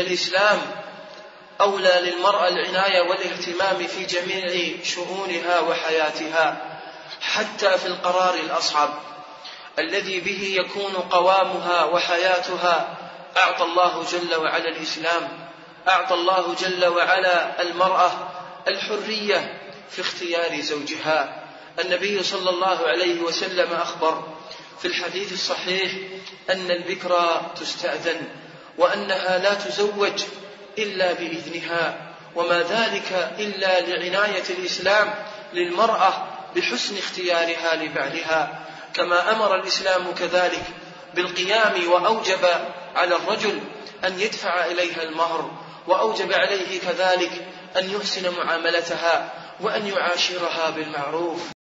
الإسلام أولى للمرأة العناية والاهتمام في جميع شؤونها وحياتها، حتى في القرار الأصعب الذي به يكون قوامها وحياتها. أعطى الله جل وعلا الإسلام، أعطى الله جل وعلا المرأة الحرية في اختيار زوجها. النبي صلى الله عليه وسلم أخبر في الحديث الصحيح أن البكر تستأذن وأنها لا تزوج إلا بإذنها، وما ذلك إلا لعناية الإسلام للمرأة بحسن اختيارها لبعلها. كما أمر الإسلام كذلك بالقيام وأوجب على الرجل أن يدفع إليها المهر، وأوجب عليه كذلك أن يحسن معاملتها وأن يعاشرها بالمعروف.